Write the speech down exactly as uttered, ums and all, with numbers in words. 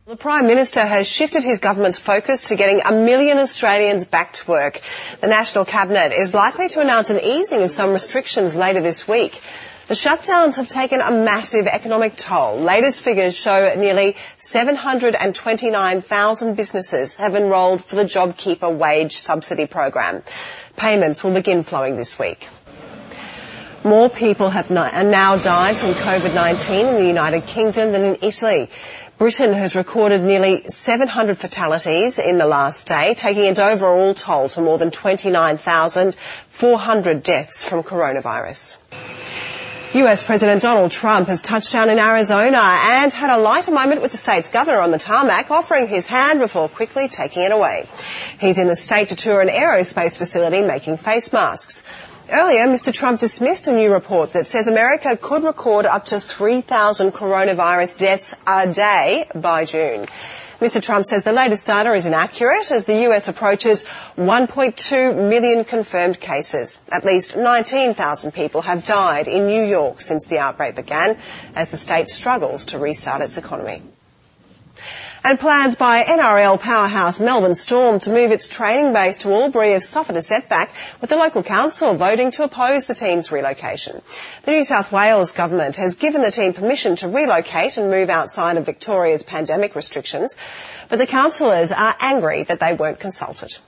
The Prime Minister has shifted his government's focus to getting a million Australians back to work. The National Cabinet is likely to announce an easing of some restrictions later this week. The shutdowns have taken a massive economic toll. Latest figures show nearly seven hundred twenty-nine thousand businesses have enrolled for the JobKeeper wage subsidy program. Payments will begin flowing this week. More people have now died from COVID nineteen in the United Kingdom than in Italy. Britain has recorded nearly seven hundred fatalities in the last day, taking its overall toll to more than twenty-nine thousand four hundred deaths from coronavirus. U S President Donald Trump has touched down in Arizona and had a lighter moment with the state's governor on the tarmac, offering his hand before quickly taking it away. He's in the state to tour an aerospace facility making face masks. Earlier, Mister Trump dismissed a new report that says America could record up to three thousand coronavirus deaths a day by June. Mister Trump says the latest data is inaccurate as the U S approaches one point two million confirmed cases. At least nineteen thousand people have died in New York since the outbreak began, as the state struggles to restart its economy. And plans by N R L powerhouse Melbourne Storm to move its training base to Albury have suffered a setback, with the local council voting to oppose the team's relocation. The New South Wales government has given the team permission to relocate and move outside of Victoria's pandemic restrictions, but the councillors are angry that they weren't consulted.